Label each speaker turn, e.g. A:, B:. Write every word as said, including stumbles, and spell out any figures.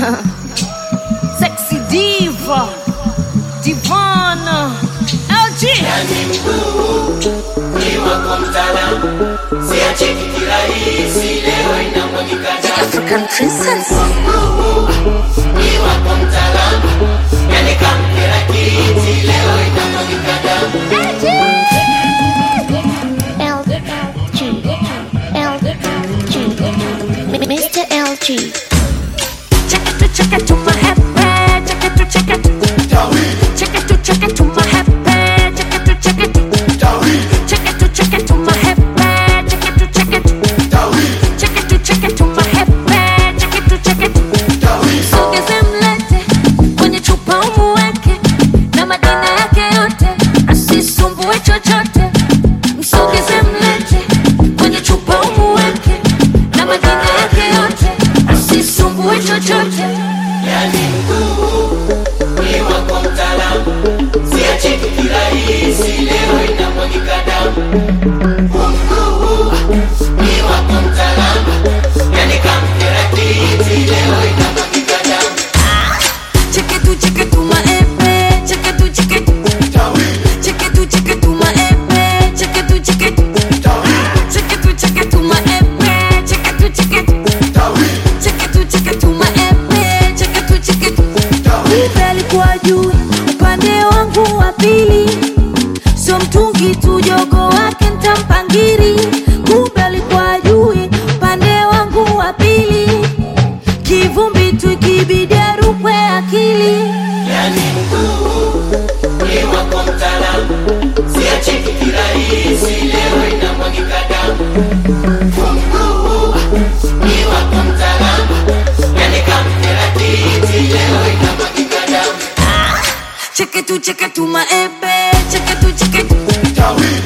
A: Sexy diva Divana L G.
B: Yani mkuu ni wako mtaalamu, siachiki kirahisi, leo inamwagika damu.
A: African princess.
B: Mkuu ni wako mtaalamu, yani kampira kiti, leo inamwagika damu.
A: L G L G Mister L G. Check it to check it to my happy. Check it to check it. Check it to check it to my happy. Check it to check it. Check it to check it to my happy. Check it to check it. Check it to check it to my happy. Check it to check it. Sogeze mlete kwenye chupa umuweke na madina yake yote, asisumbue chochote. Msogeze mlete kwenye chupa umuweke na madina yake yote, asisumbue chochote.
B: Yani mkuu ni wako mtaalamu, siachiki kirahisi, leo inamwagika damu. Mkuu ni wako mtaalamu, yani kampira kiti, leo inamwagika damu.
A: Check it to check it to my epe. Check it to check it. Check it to check it to my epe. Check it to check it. Check it to check it to my epe. Check it to check it. Check it to check it to my epe. Check it to check it. Kumbe alikuwa juu upande wangu wa pili, so mtungi tu jogo wake ntampangiri. Kumbe alikuwa juu upande wangu wa pili, kivumbi tu kibidi arukwe akili.
B: Yani mkuu ni wako mtaalamu, siachiki kirahisi, leo inamwagika damu. Mkuu ni wako mtaalamu, yani kampira kiti, leo inamwagika damu.
A: Check it to check it to my epe. Check it to check it.